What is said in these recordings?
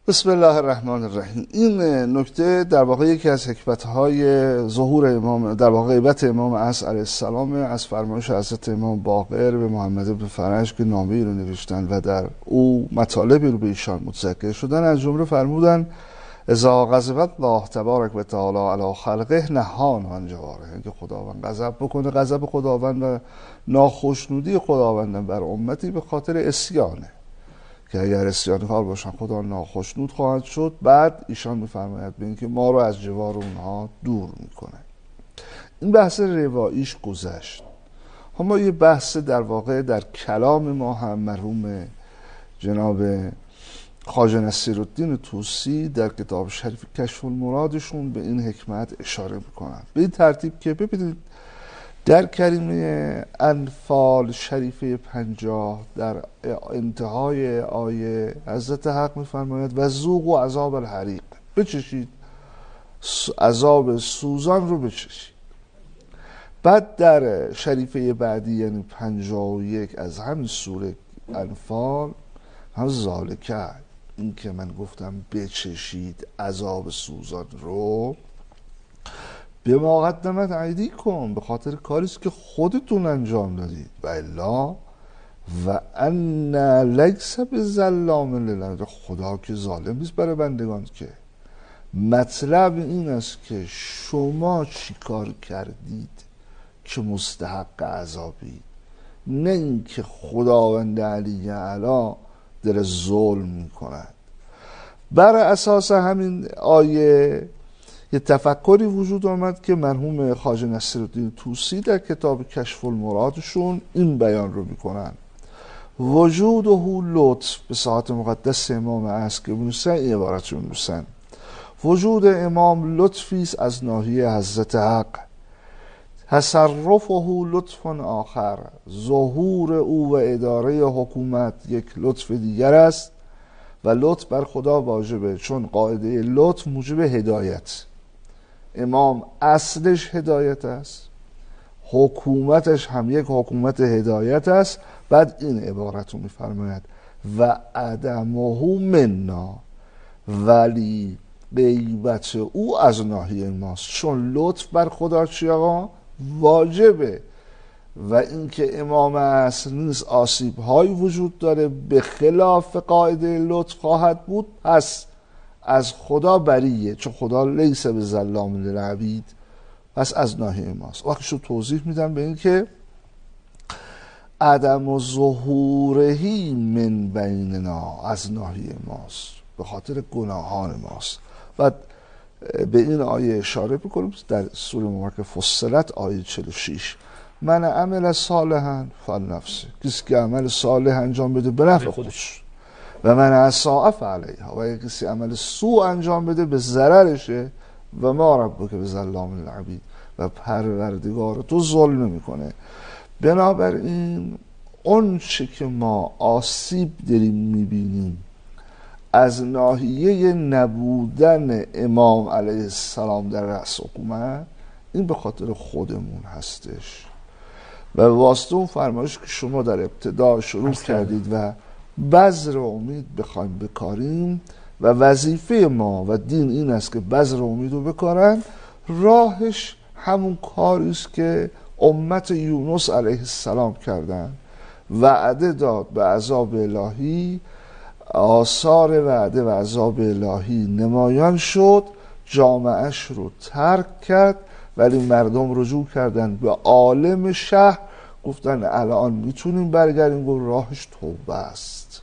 بسم الله الرحمن الرحیم. این نکته در واقع یکی از حکمت‌های ظهور امام، در واقع غیبت امام عصر علیه السلام، از فرمایش حضرت امام باقر به محمد بن فرج که نامه‌ای رو نوشتن و در او مطالبی رو به ایشان متذکر شدن. از جمله فرمودن اذا غضب الله تبارک و تعالی علی خلقه نهان عن جواره، که خداوند غضب بکنه، غضب خداوند و ناخشنودی خداوند بر امتی به خاطر عصیانه، که اگر عصیانکار باشن خدا ناخشنود خواهد شد. بعد ایشان میفرماید به اینکه ما رو از جوار اونها دور میکنه. این بحث رواییش گذشت. اما یه بحث در واقع در کلام ما هم مرحوم جناب خواجه نصیرالدین طوسی در کتاب شریف کشف المرادشون به این حکمت اشاره میکنن، به این ترتیب که ببینید در کریمه انفال شریفه 50 در انتهای آیه حضرت حق میفرماید و ذوقوا عذاب الحریق، بچشید عذاب سوزان رو بچشید. بعد در شریفه بعدی یعنی 51 از همین سوره انفال هم ذالکه، این که من گفتم بچشید عذاب سوزان رو، به ما قدمت ایدیکم، به خاطر کاریست که خودتون انجام دادید، و الا و ان لیس بظلام للعبید، خدا که ظالم نیست برای بندگان. که مطلب این است که شما چی کار کردید که مستحق عذابید، نه اینکه خداوند علی اعلی در ظلم میکند. بر اساس همین آیه یه تفکری وجود آمد که مرحوم خواجه نصیرالدین طوسی در کتاب کشف المرادشون این بیان رو میکنن: وجوده لطف، به ساعت مقدس امام عصر که بنویسن این عبارت رو بنویسن: وجود امام لطفی است از ناحیه حضرت حق، تصرفه لطف آخر، ظهور او و اداره حکومت یک لطف دیگر است و لطف بر خدا واجبه، چون قاعده لطف موجب هدایت. امام اصلش هدایت است، حکومتش هم یک حکومت هدایت است. بعد این عبارت رو میفرماید و عدمه منا، ولی غیبت او از ناحیه ماست، چون لطف بر خدا چی آقا؟ واجبه. و اینکه امام اصل نیست، آسیب های وجود داره به خلاف قاعده لطف خواهد بود، پس از خدا بریه، چون خدا لیس به ظلام للعبید، پس از ناحیه ماست. وقتشو توضیح میدم به این که عدم و ظهورهی من بیننا، از ناحیه ماست، به خاطر گناهان ماست. بعد به این آیه اشاره بکنیم در سوره مبارکه فصلت آیه 46: من عمل صالحا فلنفسه، کسی که عمل صالح انجام بده به نفع خودش، و من اساء فعلیها، و اگه کسی عمل سوء انجام بده به ضررشه، و ما ربک بظلام للعبید، و پروردگار تو ظلم نمیکنه. بنابراین اون چه که ما آسیب داریم میبینیم از ناحیه نبودن امام علیه السلام در رأس حکومت، این به خاطر خودمون هستش و واسطه اون فرمایش که شما در ابتدا شروع کردید و بذر امید بخوایم بکاریم و وظیفه ما و دین این است که بذر امید رو بکارن. راهش همون کاری است که امت یونس علیه السلام کردن، وعده داد به عذاب الهی، آثار وعده و عذاب الهی نمایان شد، جامعهش رو ترک کرد، ولی مردم رجوع کردن به عالم شهر، گفتن الان میتونیم برگردیم، گفت راهش توبه است،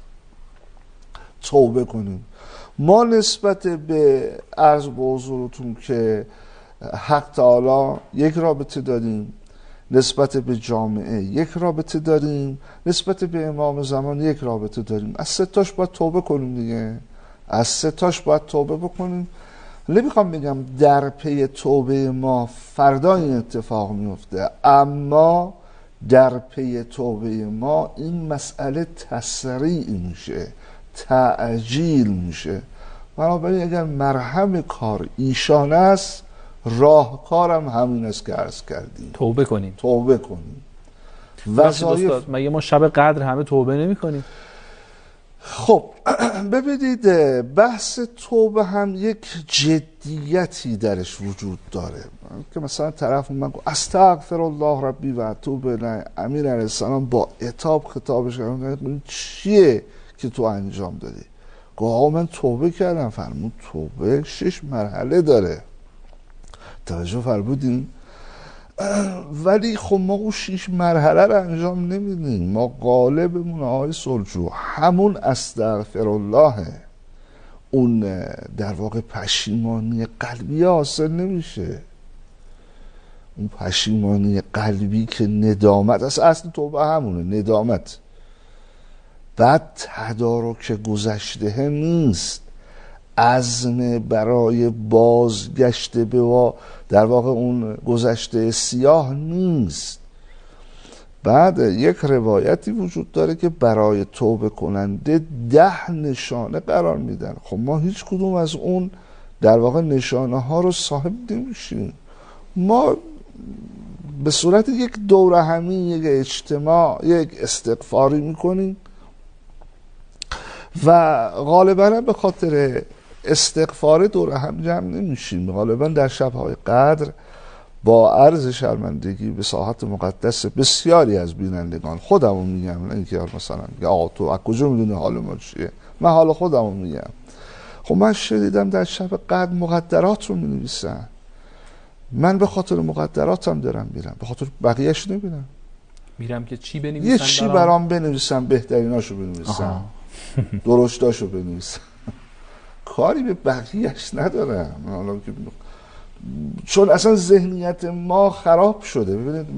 توبه کنیم. ما نسبت به عرض به حضورتون که حق تعالی یک رابطه داریم، نسبت به جامعه یک رابطه داریم، نسبت به امام زمان یک رابطه داریم. از سه تاش باید توبه کنیم دیگه، از سه تاش باید توبه بکنیم. نمیخوام بگم در پی توبه ما فردا این اتفاق میفته، اما در پی توبه ما این مسئله تسریع میشه، تعجیل میشه. بنابراین اگر مرهم کار ایشان است، راهکارم همین است که عرض کردیم، توبه کنیم. توبه کنیم. وظایف مگه ما شب قدر همه توبه نمی کنیم؟ خب ببینید بحث توبه هم یک جدیتی درش وجود داره که مثلا طرف من گفت استغفر الله ربی و اتوب الیه، امیر علیه السلام با عتاب خطابش کردن چیه که تو انجام دادی؟ گفت آقا من توبه کردم. فرمود توبه 6 مرحله داره، توجه فرمودین؟ ولی خب ما اون 6 مرحله رو انجام نمیدیم. ما غالبمون آقای سلجو همون استغفر الله، اون در واقع پشیمانی قلبی حاصل نمیشه. اون پشیمانی قلبی که ندامت، اصل توبه همونه، ندامت. بعد تدارک گذشته نیست، عزم برای بازگشت به در واقع اون گذشته سیاه نیست. بعد یک روایتی وجود داره که برای توبه کننده 10 نشانه قرار میدن. خب ما هیچ کدوم از اون در واقع نشانه ها رو صاحب نمیشیم. ما به صورت یک دوره همی، یک اجتماع، یک استغفاری میکنیم و غالبا به خاطر استغفار دوره هم جمع نمیشیم. غالبا در شبهای قدر با عرض شرمندگی به ساحت مقدس بسیاری از بینندگان، خودمو میگم، نه اینکه مثلا آقا تو از کجا میدونی حال ما چیه، من حال خودمو میگم. خب من شنیدم در شب قدر مقدرات رو مینویسن. من به خاطر مقدراتم دارم میرم، به خاطر بقیهش نمیرم. میرم که چی بنویسن؟ یه چی برام بنویسن، بهتریناشو بنویسن، درشتاشو بنویسن، کاری به بقیهش ندارم. حالا که چون اصلا ذهنیت ما خراب شده. ببینید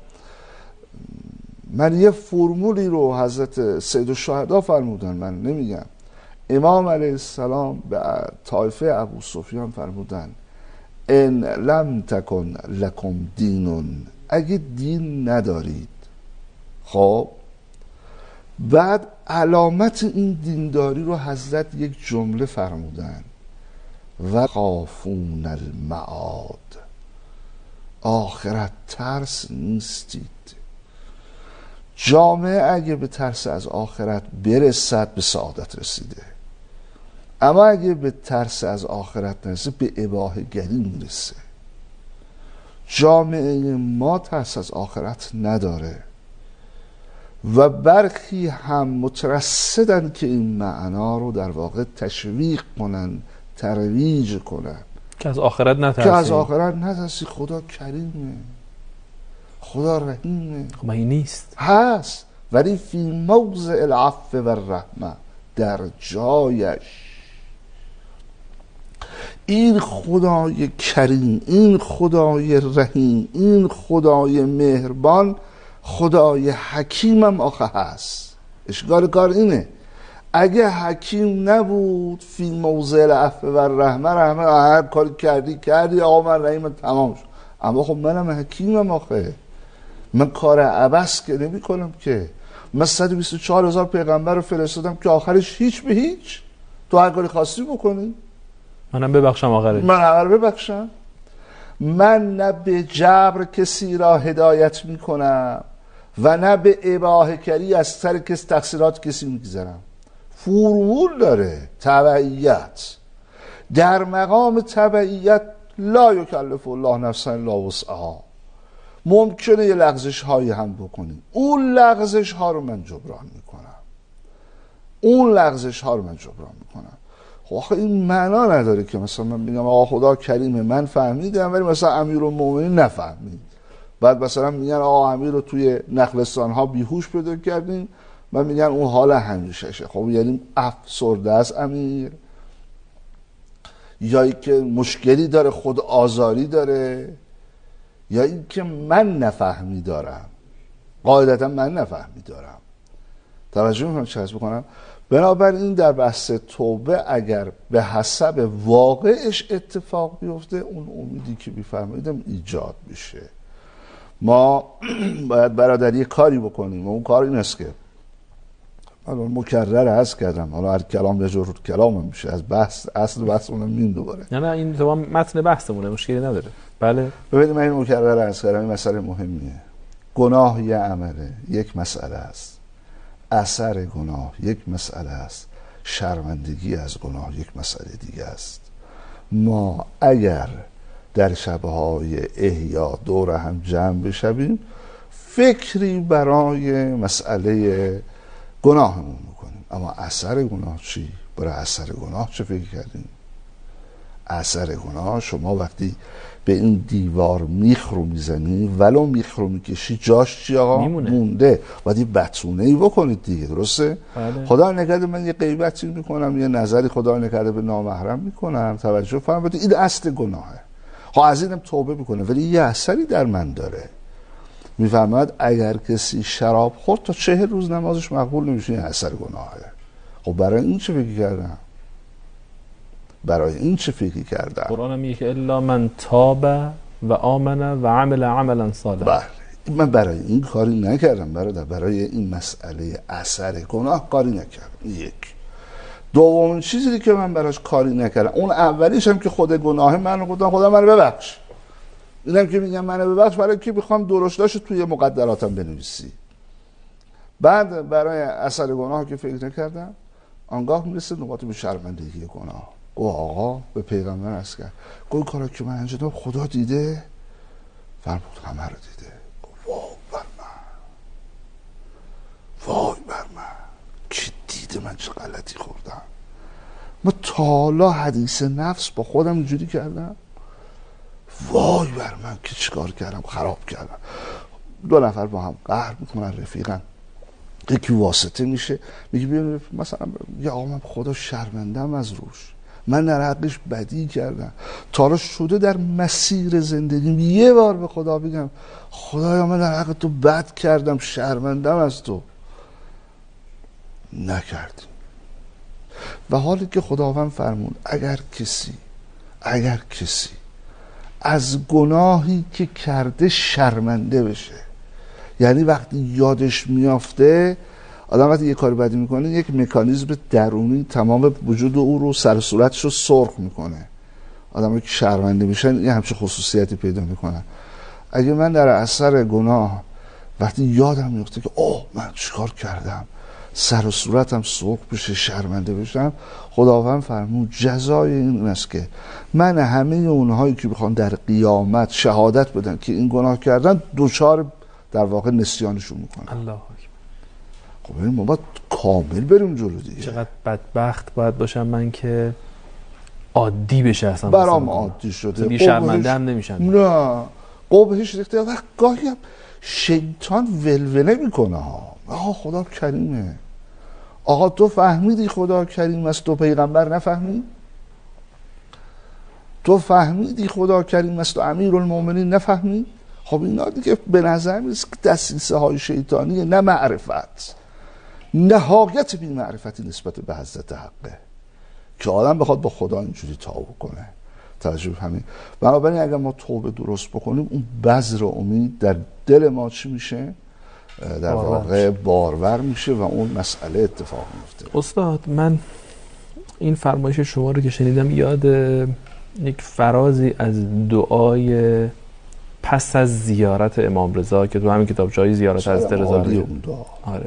من یه فرمولی رو حضرت سید الشهدا فرمودن، من نمیگم، امام علیه السلام به طایفه ابو سفیان فرمودن ان لم تکن لکم دینون، اگه دین ندارید. خب بعد علامت این دینداری رو حضرت یک جمله فرمودن و خافون المعاد، آخرت ترس نیستید. جامعه اگه به ترس از آخرت برسد به سعادت رسیده، اما اگه به ترس از آخرت نرسه به اباحه گری میرسه. جامعه ما ترس از آخرت نداره و برخی هم مترصدن که این معنا رو در واقع تشویق کنن، ترویج کنن که از آخرت نترسی. که از آخرت نترسی، خدا کریمه، خدا رحیمه. خب این نیست، هست، ولی فی موضع العفو و الرحمه، در جایش. این خدای کریم، این خدای رحیم، این خدای مهربان، خدای حکیمم آخه هست. اشکال کار اینه، اگه حکیم نبود فی موضع العفو و الرحمه، رحمه هر کاری کردی آقا من رحیم تمام شد. اما خب منم حکیمم آخه، من کار عبث که نمی کنم که. من 124,000 پیغمبر رو فرستادم که آخرش هیچ به هیچ. تو هر کاری خواستی بکنی، منم ببخشم آخرش، من همه رو ببخشم. من نه به جبر کسی را هدایت می کنم و نه به اباحه کری از سر تقصیرات کسی میگذرم. فرمول داره تبعیت. در مقام تبعیت لا یکلف الله نفسا الا وسعها. ممکنه یه لغزش هایی هم بکنیم، اون لغزش ها رو من جبران میکنم. خب آخه این معنا نداره که مثلا من میگم آقا خدا کریمه، من فهمیدم، ولی مثلا امیرالمومنین نفهمید. بعد مثلا میگن آقا امیر رو توی نخلستان ها بیهوش پیدا کردیم، من میگن اون حال همیشهشه. خب یعنی افسرده است امیر، یا اینکه مشکلی داره، خود آزاری داره، یا اینکه من نفهمی دارم. قاعدتا من نفهمی دارم. توجه میکنم چه حس بکنم. بنابراین در بحث توبه اگر به حسب واقعش اتفاق بیفته، اون امیدی که میفرماییدم ایجاد میشه. ما باید برادری کاری بکنیم و اون کار این است که الان مکرر عرض کردم، حالا هر کلام یجر کلام میشه، از بحث اصل بحثمون مین دوباره. نه این تمام متن بحثمونه، مشکلی نداره. بله ببینید من این مکرر عرض کردم، این مسئله مهمیه. گناه یه عمله، یک مسئله است. اثر گناه یک مسئله است، شرمندگی از گناه یک مسئله دیگه است. ما اگر در شبهای احیا دور هم جمع بشویم فکری برای مسئله گناهمون میکنیم، اما اثر گناه چی؟ برای اثر گناه چه فکر کردیم؟ اثر گناه شما وقتی به این دیوار میخ رو میزنی ولو میخ رو میکشی جاش چی آقا؟ مونده. باید یه بتونه ای بکنید دیگه، درسته؟ بله. خدا نکرده من یه غیبتی میکنم، یه نظری خدا نکرده به نامحرم میکنم، توجه فرمایید، این اصل گناهه. ها از اینم توبه میکنه ولی یه اثری در من داره. میفرماید اگر کسی شراب خورد تا 40 روز نمازش مقبول نمیشه، این اثر گناهه. خب برای این چه فکر کردم؟ برای این چه فکری کردم؟ قرآن میگه که الا من تاب و آمن و عمل عملا صالحا. بله، من برای این کاری نکردم برادر، برای این مسئله اثر گناه کاری نکردم. یک. دومین چیزی که من براش کاری نکردم، اون اولیش هم که خود گناه منو گفتم خدا منو ببخش. اینم که میگم منو ببخش برای که میخوام درشتاشو توی مقدراتم بنویسی. بعد برای اثر گناه که فکر نکردم، آنگاه میرسه نقاط به شرمندگی گناه. او آقا به پیغمبر عرض کرد، گفت کارا که من انجام دادم خدا دیده؟ فرمود همه رو دیده. وای بر من، وای بر من، کی دیده من چه غلطی خوردم؟ من تا حالا حدیث نفس با خودم اینجوری کردم؟ وای بر من که چیکار کردم، خراب کردم. 2 نفر با هم قهر میکنن، رفیقن، یکی واسطه میشه میگه ببین مثلا یا آقا من خدا شرمندم از روش، من در حقش بدی کردم، تا حالا شده در مسیر زندگیم یه بار به خدا بگم خدایا من در حق تو بد کردم، شرمندم از تو؟ نکردیم. و حالی که خداوند فرمود اگر کسی از گناهی که کرده شرمنده بشه، یعنی وقتی یادش میافته، آدم وقتی یه کاری بدی میکنه یک مکانیزم درونی تمام وجود او رو، سر و صورتش رو سرخ میکنه. آدمی که شرمنده میشن یه همچین خصوصیتی پیدا میکنن. اگه من در اثر گناه وقتی یادم میفته که اوه من چیکار کردم، سر و صورتم سرخ بشه، شرمنده بشم، خداوند فرمود جزای این است که من همه اونهایی که بخوان در قیامت شهادت بدن که این گناه کردن دوچار در واقع نسیانشون میکنن. الله اکبر. خب این ما باید کامل بریم جلو دیگه. چقدر بدبخت باید باشم من که عادی بشه اصلا برام عادی شده، دیگه شرمنده هم نمیشن. نه قبحش ریخته. وقت گاهی هم شیطان ولوله میکنه ها. آقا خدا کریمه، آقا تو فهمیدی خدا کریم است تو پیغمبر نفهمی؟ تو فهمیدی خدا کریم است تو امیرالمومنین نفهمی؟ خب اینا دیگه به نظر میرسه که دسیسه های شیطانیه، نه معرفت. نهایت بی معرفتی نسبت به حضرت حقه که آدم بخواد با خدا اینجوری توبه کنه. توجه همین. بنابراین اگر ما توبه درست بکنیم اون بذر امید در دل ما چی میشه؟ در واقع بارور میشه و اون مسئله اتفاق میفته. استاد من این فرمایش شما رو که شنیدم یاد یک فرازی از دعای پس از زیارت امام رضا که تو همین کتاب جای زیارت از رضا. آره.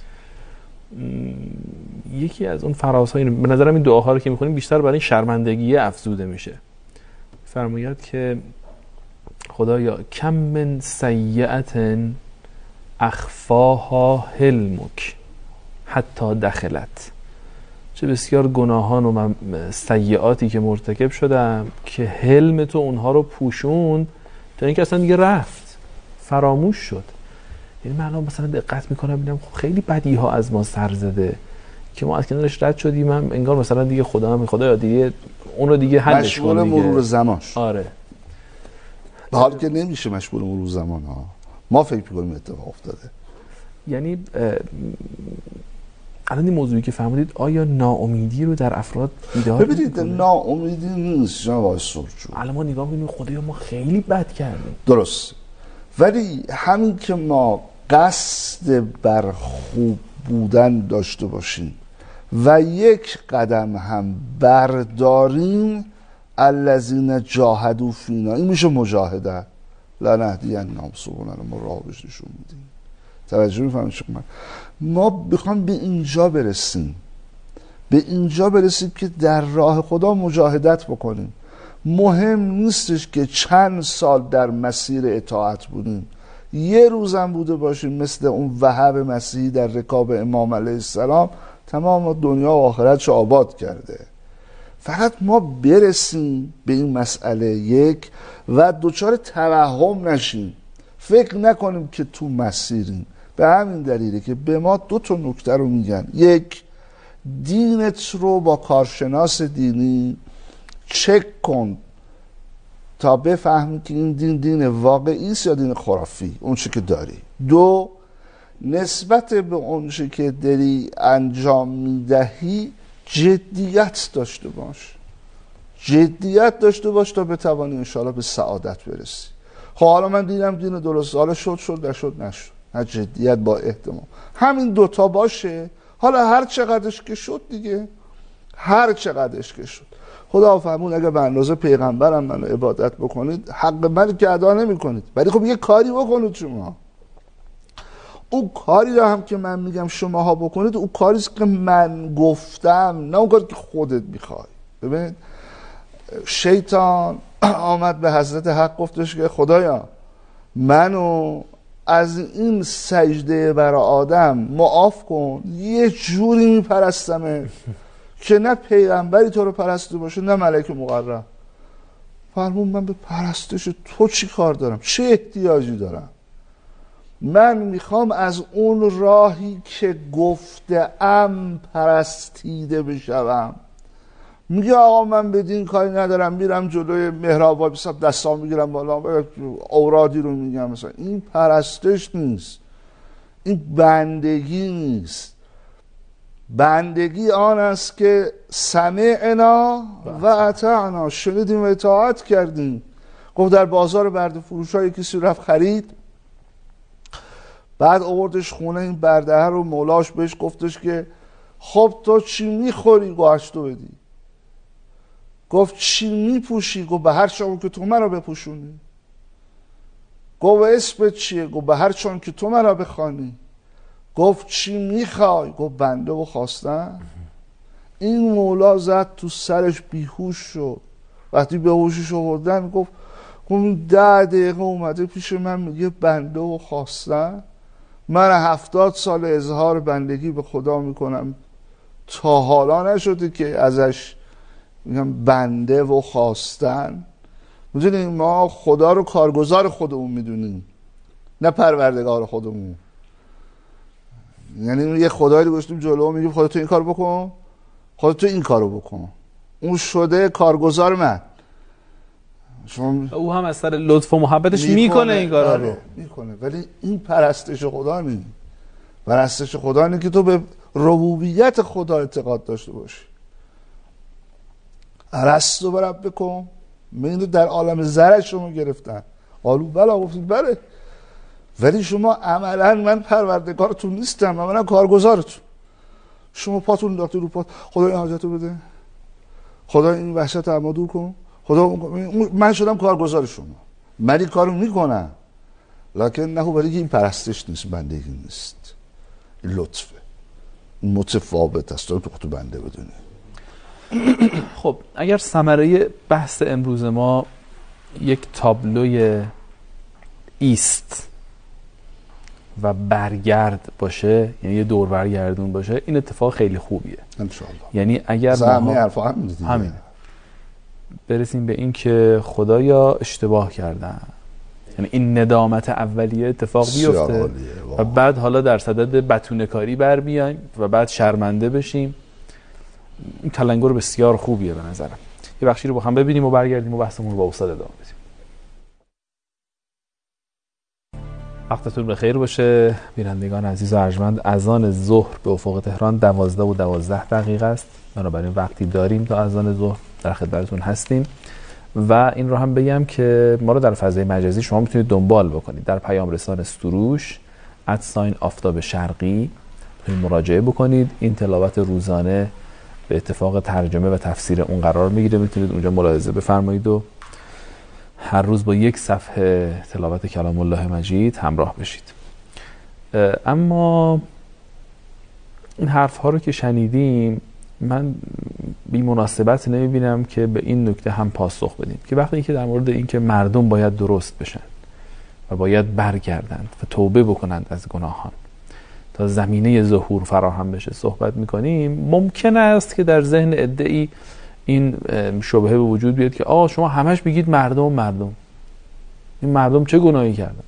یکی از اون فرازها اینه، به نظرم این دعاها رو که می‌خونیم بیشتر برای این شرمندگی افزوده میشه. فرماید که خدایا کم من سیئة اخفاها حلمک حتی دخلت، چه بسیار گناهان و سیئاتی که مرتکب شدم که حلم تو اونها رو پوشوند تا اینکه اصلا دیگه رفت، فراموش شد. یعنی من الان مثلا دقت میکنم ببینم خیلی بدی ها از ما سر زده که ما از کنارش رد شدیم، هم انگار مثلا دیگه خدا دیگه اون رو دیگه حلش کنه، مشغول مرور زمان. آره. به حال که نمیشه مشغول مرور زمان ها، ما فکر می‌کنیم اتفاق افتاده. یعنی الان این موضوعی که فهمیدید آیا ناامیدی رو در افراد ایجاد می‌کنه؟ ببینید ناامیدی نیست جناب آقای سرجو. الان ما نگاه می‌کنیم خدایا ما خیلی بد کردیم. درست. ولی همین که ما قصد بر خوب بودن داشته باشیم و یک قدم هم برداریم، الذین جاهدوا فینا، این میشه مجاهده، لنهدینهم سبلنا، ما راه بهش نشون میدیم. توجه می‌فرمایید شما؟ ما بخوام به اینجا برسیم، به اینجا برسیم که در راه خدا مجاهدت بکنیم. مهم نیستش که چند سال در مسیر اطاعت بودیم، یه روزم بوده باشیم مثل اون وهب مسیحی در رکاب امام علیه السلام، تمام دنیا و آخرتش آباد کرده. فقط ما برسیم به این مسئله یک و دچار توهم نشیم، فکر نکنیم که تو مسیریم. به همین دلیله که به ما 2 نکته رو میگن. یک، دینت رو با کارشناس دینی چک کن تا بفهمی که این دین واقعی است یا دین خرافی، اون چی که داری. 2، نسبت به اون چی که داری انجام میدهی جدیت داشته باش، جدیت داشته باش تا بتوانی انشاءالله به سعادت برسی. خب حالا من دیدم دین درست، حالا شد نشد، نه، جدیت با احتمال. همین 2 باشه. حالا هر چقدرش که شد دیگه، هر چقدرش که شد. خدا فرمود اگه به اندازه پیغمبرم منو عبادت بکنید حق من که ادا نمی کنید، ولی خب یه کاری بکنید شما. اون کاری رو هم که من میگم شماها بکنید، اون کاریست که من گفتم، نه اون کاری که خودت میخوای. ببینید شیطان آمد به حضرت حق گفتش که خدایا منو از این سجده برای آدم معاف کن، یه جوری میپرستمه که نه پیغمبری تو رو پرسته باشه نه ملک مقرب. فرمون من به پرستش تو چی کار دارم؟ چه احتیاجی دارم؟ من میخوام از اون راهی که گفتم پرستیده بشوم. میگه آقا من به دین کاری ندارم، میرم جلوی محراب وایسم دستام میگیرم بالا اورادی رو میگم. مثلا این پرستش نیست، این بندگی نیست. بندگی آن است که سمعنا و اطعنا، شنیدیم و اطاعت کردیم. گفت در بازار برده فروش های کسی رفت خرید، بعد آوردش خونه، این برده رو مولاش بهش گفتش که خب تو چی میخوری؟ گوشت تو بدی. گفت چی میپوشی؟ گفت به هر چون که تو مرا بپوشونی. گفت اسمت چیه؟ گفت به هر چون که تو مرا بخوانی. گفت چی میخوای؟ گفت بنده و خواستن. این مولا زد تو سرش، بیهوش شد. وقتی به هوشش آوردن گفت 10 دقیقه اومده پیش من میگه بنده و خواستن. من 70 سال اظهار بندگی به خدا میکنم، تا حالا نشده که ازش میگم بنده و خواستن. میدونیم ما خدا رو کارگزار خودمون میدونیم، نه پروردگار خودمون. یعنی یه خدایی رو گذاشتیم جلو، میگیم خدا تو این کار بکن، خدا تو این کارو بکن، اون شده کارگزار من. او هم از سر لطف و محبتش میکنه این کارا رو میکنه، ولی این پرستش خدا نیست. پرستش خدا اینه که تو به ربوبیت خدا اعتقاد داشته باشی. ارسطو برب بکن، من در عالم زرع شما گرفتن، قالو بلا، گفتید بله، ولی شما عملا من پروردگارتون نیستم، عملا کارگزارتون. شما پاتون انداخته رو پات، خدا این حاجتو بده، خدا این وحشت رو دور کن، خدا من شدم کارگزار شما، من این کارو میکنم. لکن نه، ولی این پرستش نیست، بندگی نیست، این لطفه، این متفاوت است. تو بنده بدونی. خب اگر ثمره بحث امروز ما یک تابلوی ایست و برگرد باشه، یعنی یه دور برگردون باشه، این اتفاق خیلی خوبیه انشاءالله. یعنی اگر ما همین برسیم به این که خدایا اشتباه کردن، یعنی این ندامت اولیه اتفاق بیفته و بعد حالا در صدد بتونه کاری بر بیایم و بعد شرمنده بشیم. این تلنگر بسیار خوبیه به نظرم. یه بخشی رو با هم ببینیم و برگردیم و بحثمون رو با استاد ادامه بدیم. وقتتون بخیر باشه بینندگان عزیز و ارجمند. اذان ظهر به افق تهران 12:12 است. بنابراین وقتی داریم تا اذان ظهر در خدمتتون هستیم و این رو هم بگم که ما رو در فضای مجازی شما میتونید دنبال بکنید. در پیام رسان سروش @آفتاب شرقی میتونید مراجعه بکنید. این تلاوت روزانه به اتفاق ترجمه و تفسیر اون قرار میگیره، میتونید اونجا ملاحظه بفرمایید و هر روز با یک صفحه تلاوت کلام الله مجید همراه بشید. اما این حرف ها رو که شنیدیم، من بی مناسبت نمیبینم که به این نکته هم پاسخ بدیم که وقتی که در مورد این که مردم باید درست بشن و باید برگردند و توبه بکنند از گناهان تا زمینه ظهور فراهم بشه صحبت میکنیم، ممکن است که در ذهن عده‌ای این شبهه به وجود بیاد که شما همش میگید مردم، این مردم چه گناهی کردن؟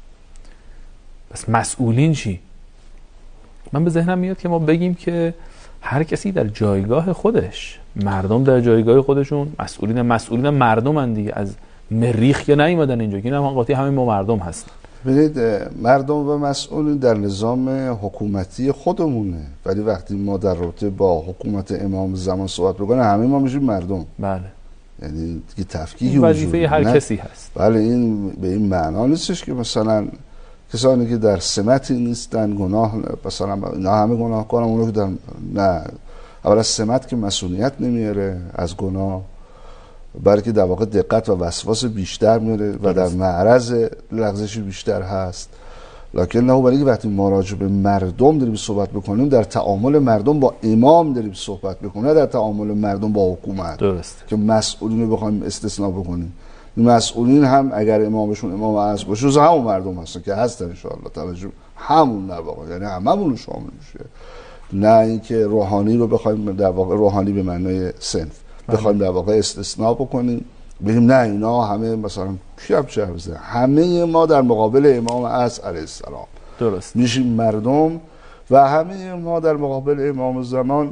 پس مسئولین چی؟ من به ذهنم میاد که ما بگیم که هر کسی در جایگاه خودش، مردم در جایگاه خودشون، مسئولین مردمن دیگه، از مریخ که نیومدن اینجا که نه قاطی همه ما مردم هستن. ببینید مردم و مسئولین در نظام حکومتی خودمونه، ولی وقتی ما در رابطه با حکومت امام زمان صحبت بکنیم همه ما میشیم مردم. بله، یعنی دیگه تفکیک وظیفه هر کسی هست. بله، این به این معنا نیستش که مثلا کسانی که در سمتی نیستن گناه، مثلا اینا همه گناه کنن، اونو که در نه، اول از سمت که مسئولیت نمیاره از گناه، بلکه در واقع دقت و وسواس بیشتر میاره و در معرض لغزش بیشتر هست. لکن نه، برای وقتی ما راجع به مردم داریم صحبت بکنیم، در تعامل مردم با امام داریم صحبت بکنیم، نه در تعامل مردم با حکومت. درست. که مسئولین رو بخوایم استثناء بکنیم. مسئولین هم اگر امامشون امام اعظم باشه همون مردم هستن که هستن ان شاء الله توجه، همون در واقع، یعنی هممون شامل میشه. نه اینکه روحانی رو بخوایم در واقع، روحانی به معنای صنف بخوایم در واقع استثناء بکنیم، بگیم نه اینا همه مثلا کی چه هست، همه ما در مقابل امام اعظم علیه السلام درست میشیم مردم و همه ما در مقابل امام زمان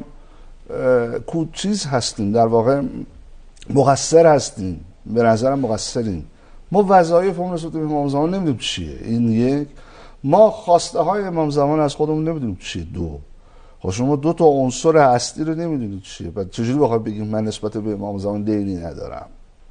چیز هستیم، در واقع مقصر هستیم. به نظرم مقصریم. ما وظایفمون نسبت به امام زمان نمیدونیم چیه. این یک. ما خواسته های امام زمان از خودمون نمیدونیم چیه. دو. خب شما دو تا عنصر هستی رو نمیدونید چیه. بعد چجوری بخواد بگیم من نسبت به امام زمان دینی ندارم؟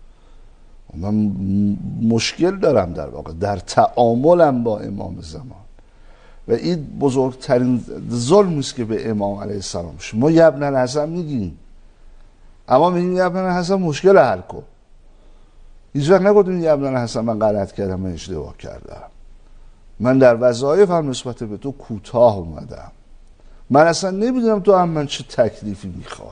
من مشکل دارم در واقع در تعاملم با امام زمان و این بزرگترین ظلمی است که به امام علیه السلام شد. ما ابن الحسن میگیم، اما میگیم ابن الحسن مشکل حل کن. هیچ وقت نگفتیم ابن الحسن من غلط کردم، من اشتباه کردم، من در وظایفم نسبت به تو کوتاه اومدم، من اصلا نمیدونم تو هم من چه تکلیفی میخوای.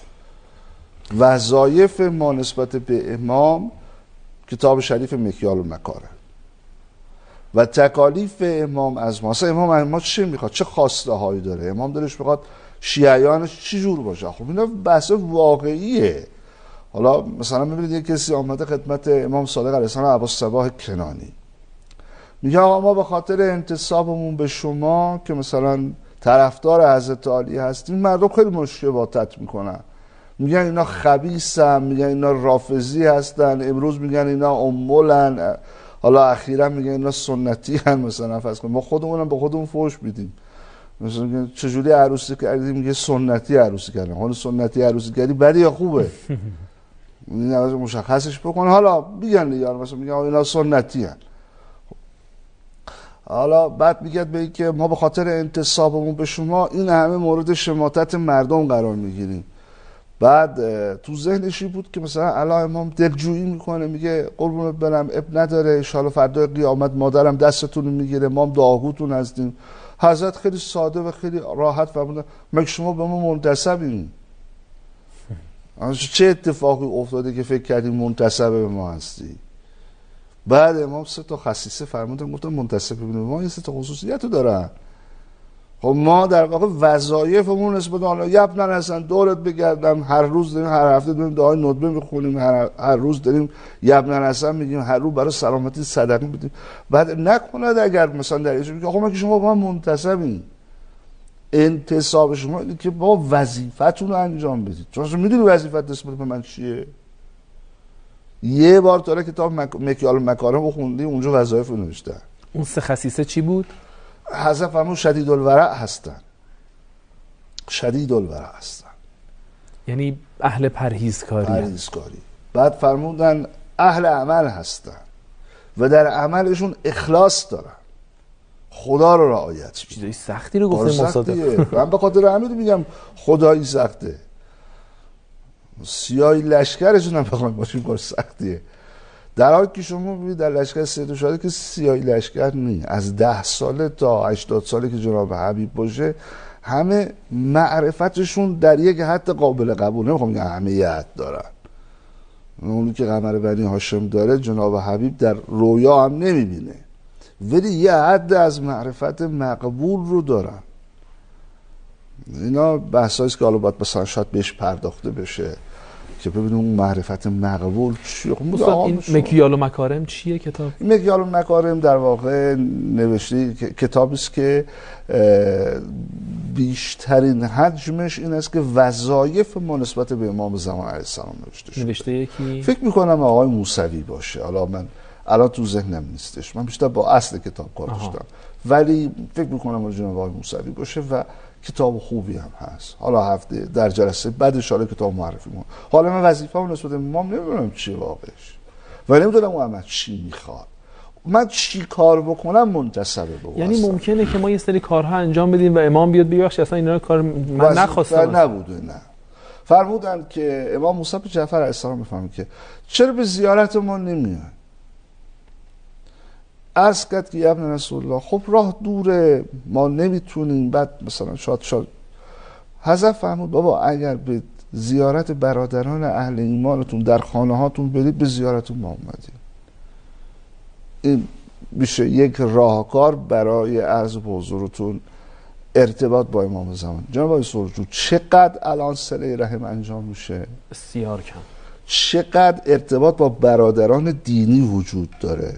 وظایف ما نسبت به امام کتاب شریف مکیال المکاره و تکالیف امام از ما. اصلا امام از ما چه میخواد، چه خواسته هایی داره؟ امام دلش میخواد شیعیانش چی جور باشه؟ خب اینا بحث واقعیه. حالا مثلا ببینید یک کسی آمده خدمت امام صادق علیه السلام، عباس صباح کنانی، میگه آقا ما به خاطر انتسابمون به شما که مثلا طرفدار حضرت علی هستیم، مردم خیلی مشکباتت میکنن، میگن اینا خبیثن، میگن اینا رافضی هستن، امروز میگن اینا امولن، حالا اخیرا میگن اینا سنتی هن. مثلا فرض کنیم ما خودمونم به خودمون فحش میدیم، مثلا چجوری عروسی کردیم؟ میگه سنتی عروسی کردن. حالا سنتی عروسی کردی بده یا خوبه؟ این اول مشخصش بکن. حالا میگن دیگه، مثلا میگن اینا سنتی هن. حالا بعد میگه به این که ما به خاطر انتسابمون به شما این همه مورد شماتت مردم قرار میگیریم. بعد تو ذهنش بود که مثلا علا امام دلجویی میکنه، میگه قربونت برم اب نداره، ان شاءالله فردای قیامت مادرم دستتون رو میگیره، ما هم دعاگوتون هستیم. حضرت خیلی ساده و خیلی راحت فرمودن مگه شما به ما منتسبین؟ چه اتفاقی افتاده که فکر کردیم منتسب به ما هستی؟ بعد امام سه تا خصیصه فرمودن، گفتن منتسب به ما این سه تا خصوصیت رو دارن. خب ما در واقع وظایفمون نسبت به حالا ابن الحسن دورت بگردم، هر روز داریم، هر هفته داریم دعای ندبه میخونیم، هر روز داریم ابن الحسن میگیم، هر روز برای سلامتی صدقه میدیم. بعد نکند اگر مثلا در ایشون میگه آقا ما که شما با من منتسبین، انتصاب شما اینه که با وظیفتون رو انجام بدید. چون میدونی وظیفت نسبت به من چیه؟ یه بار تا کتاب مکیال المکارم خوندی، اونجا وظایف رو نوشته. اون سه خصیصه چی بود؟ حضرت فرمود شدید الورع هستن. شدید الورع هستن یعنی اهل پرهیزکاری. بعد فرمودن اهل عمل هستن و در عملشون اخلاص دارن، خدا رو رعایت. چیزای سختی رو گفته مصادف. من به خاطر همین میگم خدایی سخته. سیاهی لشکرشون هم بخوایم باشیم کار سختیه. در حالی که شما ببینید در لشکر سید شاهد که سیاهی لشکر نیست، از 10 ساله تا 80 ساله که جناب حبیب باشه همه معرفتشون در یک حد قابل قبول، نمیخوام بگم همه یه حد دارن. اونی که قمر بنی هاشم داره جناب حبیب در رویا هم نمیبینه، ولی یه حد از معرفت مقبول رو دارن. اینا بحثاییست که حالا باید مثلا شاید بهش پرداخته بشه که ببینیم اون معرفت مقبول چیه. این مکیال و مکارم چیه کتاب؟ این مکیال و مکارم در واقع نوشته کتابی است که بیشترین حجمش این است که وظایف ما نسبت به امام زمان علیه السلام نوشته یکی فکر میکنم آقای موسوی باشه، حالا من الان تو ذهنم نیستش، من بیشتر با اصل کتاب کار داشتم، ولی فکر میکنم جناب آقای موسوی باشه و کتاب خوبی هم هست. حالا هفته در جلسه بعد ان شاءالله کتاب معرفی می‌کنم. حالا من وظیفه‌ام نسبت به امام نمیدونم چیه واقعش و نمیدونم محمد چی میخواد، من چی کار بکنم منتسب به او. یعنی ممکنه که ما یه سری کارها انجام بدیم و امام بیاد بگه بخش اصلا اینا کار من نخواستم نبوده. نه فرمودن که امام موسی جعفر علیه السلام بفهمه که چرا به زیارت ما نمیاد. عرض کرد که ابن رسول الله خب راه دوره ما نمیتونیم، بعد مثلا شاید حضرت فرمود بابا اگر به زیارت برادران اهل ایمانتون در خانه هاتون برید به زیارت ما اومدید. این میشه یک راهکار برای عرض به حضورتون ارتباط با امام زمان. جناب آقای سرجو چقدر الان صله رحم انجام میشه؟ بسیار کم. چقدر ارتباط با برادران دینی وجود داره؟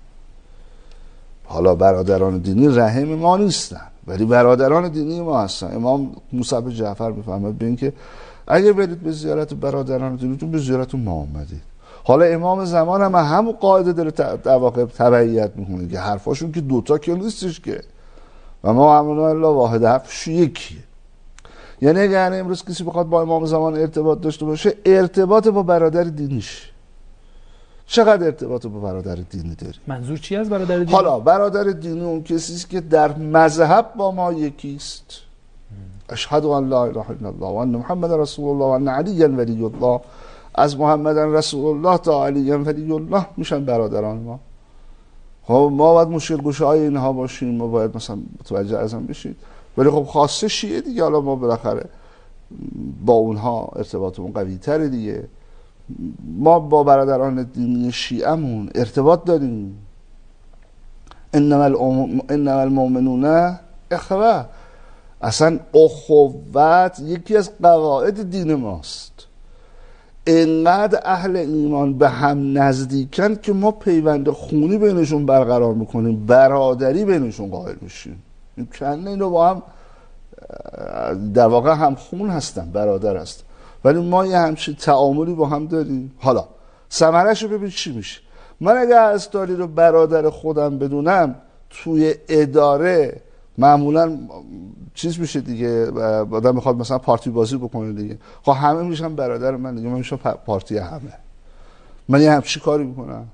حالا برادران دینی رحم ما نیستن ولی برادران دینی ما هستن. امام موسی جعفر میفهمد به این که اگه برید به زیارت برادران دینیتون به زیارت ما اومدید. حالا امام زمان هم همون قاعده داره در واقع تبعیت میکنه که حرفاشون که دوتا که نیستش که و ما امرنا الله واحد، حرفش یکیه. یعنی اگر امروز کسی بخواد با امام زمان ارتباط داشته باشه ارتباط با برادر دینیش. چقدر ارتباط با برادر دینی داری؟ منظور چی از برادر دینی؟ حالا برادر دینی اون کسی است که در مذهب با ما یکیست. اشهد ان لا اله الا الله و ان محمد رسول الله و ان علی ولی الله، از محمد رسول الله تا علی ولی الله میشن برادران ما. خب ما باید مشکل گشای اینها باشیم، ما باید مثلا متوجه ازم بشید، ولی خب خاصه شیعه دیگه، حالا ما بالاخره با اونها ارتباطمون قوی تره دیگه. ما با برادران دینی شیعه‌مون ارتباط داریم. انما المؤمنون اخوه، اصلا اخوت یکی از قواعد دین ماست. اینقدر اهل ایمان به هم نزدیکن که ما پیوند خونی بینشون برقرار میکنیم، برادری بینشون قائل میشیم. کنه اینو با هم در واقع هم خون هستن، برادر هستن، ولی ما یه همچین تعاملی با هم داریم. حالا ثمرش رو ببین چی میشه. من اگر اسدالی رو برادر خودم بدونم توی اداره معمولا چیز میشه دیگه، آدم میخواد مثلا پارتی بازی بکنه دیگه، خب همه میشن برادر من دیگه، من میشم پارتی همه. من یه همچین کاری میکنم.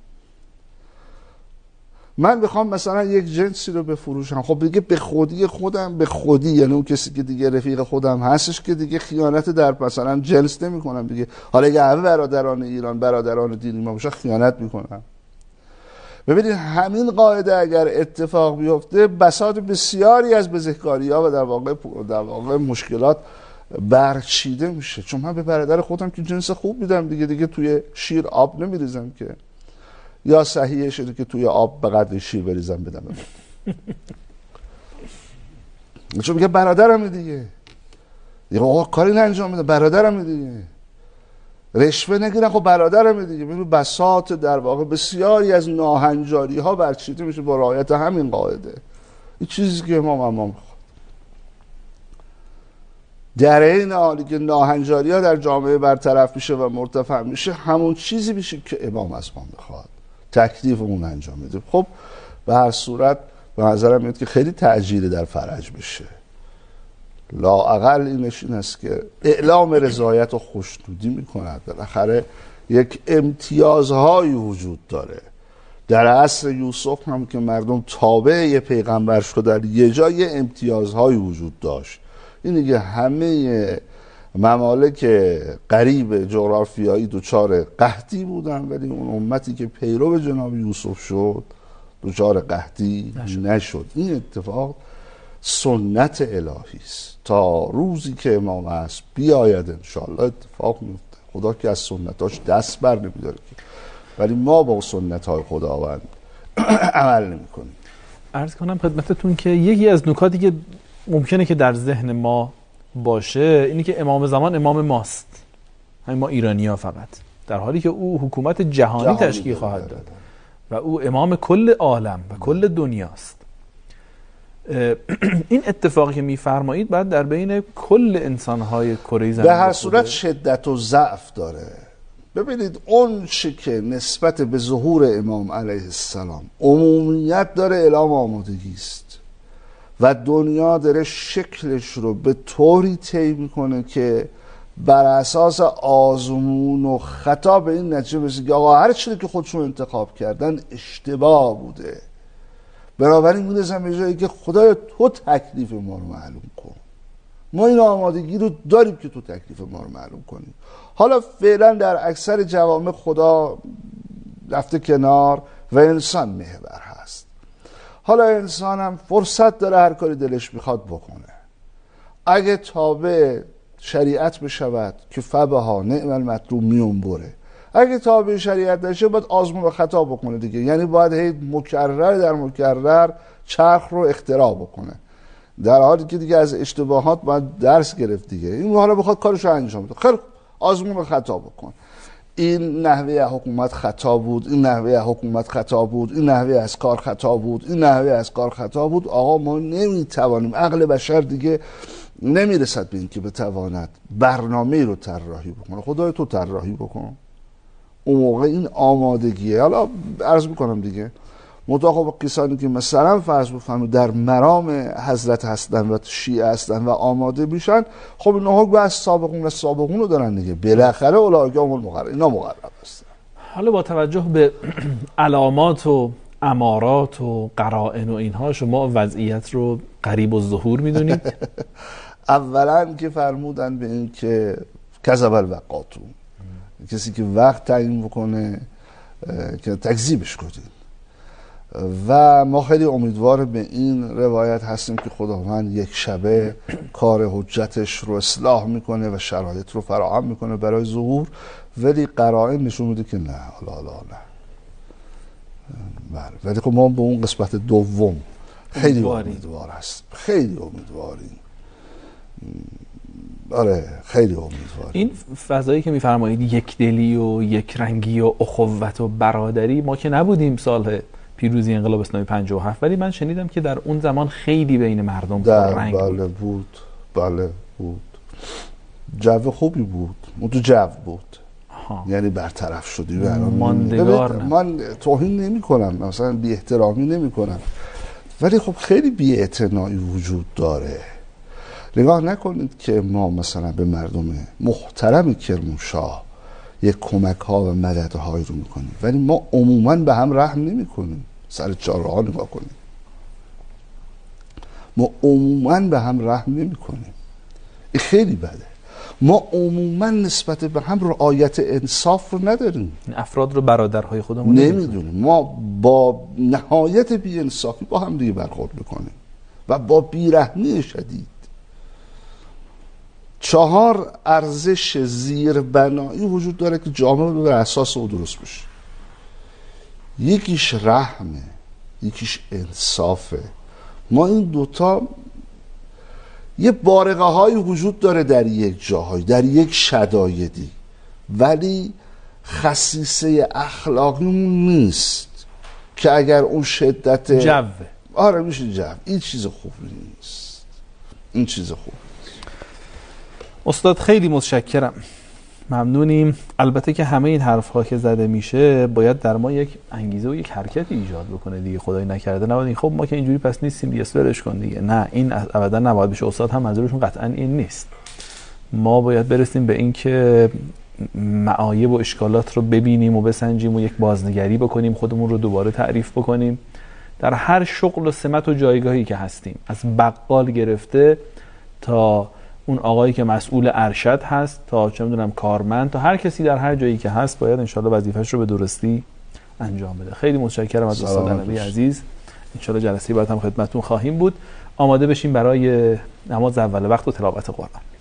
من بخوام مثلا یک جنسی رو بفروشم، خب دیگه به خودی خودم، به خودی یعنی اون کسی که دیگه رفیق خودم هستش که دیگه خیانت در مثلا جنس نمی کنم دیگه. حالا اگه همه برادران ایران برادران دینی ما باشه خیانت میکنم. ببینید همین قاعده اگر اتفاق بیفته بساط بسیاری از بزهکاری‌ها و در واقع مشکلات برچیده میشه. چون من به برادر خودم که جنس خوب میدم دیگه توی شیر آب نمیریزم که، یا صحیحه شده که توی آب به قدر شیر بریزم بدم چون میگه برادرم دیگه آقا کاری انجام میده، برادرم دیگه، رشوه نگیرن خب برادرم دیگه. ببین بساط در واقع بسیاری از ناهنجاری ها برچیده میشه با رعایت همین قاعده. این چیزی که امام میخواد. در این حالی که ناهنجاری ها در جامعه برطرف میشه و مرتفع میشه، همون چیزی میشه که امام از ما میخواد، تکلیف اون انجام میده. خب به هر صورت به نظرم میاد که خیلی تعجیل در فرج بشه. لااقل اینش این است که اعلام رضایت و خوشنودی میکند. بالاخره یک امتیازهایی وجود داره. در عصر یوسف هم که مردم تابع یه پیغمبر شدن، یه جای امتیازهایی وجود داشت. این دیگه همه ممالک قریب جغرافیایی دچار قحطی بودن، ولی اون امتی که پیرو جناب یوسف شد دچار قحطی نشد. این اتفاق سنت الهی است، تا روزی که امام هست بیاید انشاءالله اتفاق میفته. خدا که از سنتاش دست بر نمیداره، ولی ما با سنت های خداوند عمل نمی کنیم. عرض کنم خدمتتون که یکی از نکاتی که ممکنه که در ذهن ما باشه اینی که امام زمان امام ماست، همین ما ایرانی ها فقط، در حالی که او حکومت جهانی تشکیل خواهد داد و او امام کل عالم و کل دنیاست. این اتفاقی که میفرمایید بعد در بین کل انسانهای کره زمین به هر صورت شدت و ضعف داره. ببینید اون چه که نسبت به ظهور امام علیه السلام عمومیت داره اعلام آمادگی است و دنیا داره شکلش رو به طوری طی میکنه که بر اساس آزمون و خطا به این نتیجه برسه که آقا هر چیزی که خودشون انتخاب کردن اشتباه بوده، بنابراین میرسن به جایی که خدایا تو تکلیف ما رو معلوم کن، ما این آمادگی رو داریم که تو تکلیف ما رو معلوم کنیم. حالا فعلا در اکثر جوامع خدا رفته کنار و انسان محور هست. حالا انسان هم فرصت داره هر کاری دلش میخواد بکنه. اگه تابع شریعت بشود که فبها نعم المطلوب میون بره، اگه تابع شریعت نشه باید آزمون و خطا بکنه دیگه، یعنی باید هی مکرر در مکرر چرخ رو اختراع بکنه، در حالی که دیگه از اشتباهات باید درس گرفت دیگه. این حالا بخواد کارش رو انجام بده، خیلی آزمون و خطا بکن. این نحوه حکومت خطا بود، این نحوه حکومت خطا بود، این نحوه از کار خطا بود، این نحوه از کار خطا بود. آقا ما نمیتوانیم، عقل بشر دیگه نمیرسد به این که بتواند برنامه رو طراحی بکنه. خدای تو طراحی بکن. اون موقع این آمادگیه. حالا عرض میکنم دیگه مطابق کسانی که مثلا فرض بفهمید در مرام حضرت هستن و شیعه هستن و آماده میشن، خب اینها به از سابقون و سابقون رو دارن دیگه، بالاخره اولئک هم المقربون، اینا مقرب هستن. حالا با توجه به علامات و امارات و قرائن و اینها شما وضعیت رو قریب الظهور میدونید؟ اولا که فرمودن به این که کذب الوقاتو، کسی که وقت تعیین بکنه که تکذیبش کنید. و ما خیلی امیدوار به این روایت هستیم که خداوند یک شبه کار حجتش رو اصلاح میکنه و شرایط رو فراهم میکنه برای ظهور، ولی قرائن نشون میده که نه. حالا نه بله، ولی خب ما به اون قسمت دوم خیلی امیدوار هست، خیلی امیدواریم. آره خیلی امیدواریم. این فضایی که میفرمایید یک دلی و یک رنگی و اخوت و برادری، ما که نبودیم سال پیروزی انقلاب اسلامی 57، ولی من شنیدم که در اون زمان خیلی بین مردم پررنگ بود. بله بود. جو خوبی بود. اون تو جو بود. یعنی برطرف شدی و ماندگار نه. من توهین نمی کنم، مثلا بی احترامی نمی کنم، ولی خب خیلی بی اعتنایی وجود داره. نگاه نکنید که ما مثلا به مردم محترم کرمانشاه یک کمک ها و مدد هایی رو میکنیم، ولی ما عموما به هم رحم نمی کنیم. سر چهارراه نگاه کنیم، ما عموما به هم رحم نمی کنیم. این خیلی بده. ما عموما نسبت به هم رعایت انصاف رو نداریم. افراد رو برادرهای خودمون نمیدونیم. ما با نهایت بی انصافی با هم دیگه برخورد میکنیم و با بیرحمی شدید. 4 ارزش زیربنایی وجود داره که جامعه بر اساس او درست بشه. یکیش رحمه، یکیش انصافه. ما این دوتا یه بارقه های وجود داره در یک جاهای، در یک شدایدی، ولی خصیصه اخلاقیمون نیست که اگر اون شدت جوه. آره میشه جو. این چیز خوبی نیست. این چیز خوبی. استاد خیلی متشکرم، ممنونیم. البته که همه این حرف‌ها که زده میشه باید در ما یک انگیزه و یک حرکتی ایجاد بکنه دیگه. خدای نکرده نباید خب ما که اینجوری پس نیستیم دیگه اسفرش کن دیگه. نه، این ابدا نباید بشه. استاد هم منظورشون قطعا این نیست. ما باید برسیم به این که معایب و اشکالات رو ببینیم و بسنجیم و یک بازنگری بکنیم، خودمون رو دوباره تعریف بکنیم در هر شغل و سمت و جایگاهی که هستیم، از بقال گرفته تا اون آقایی که مسئول ارشد هست تا چه میدونم کارمند، تا هر کسی در هر جایی که هست باید انشالله وظیفه‌اش رو به درستی انجام بده. خیلی متشکرم از استاد علوی عزیز. انشالله جلسه بعد هم خدمتتون خواهیم بود. آماده بشیم برای نماز اول وقت و تلاوت قرآن.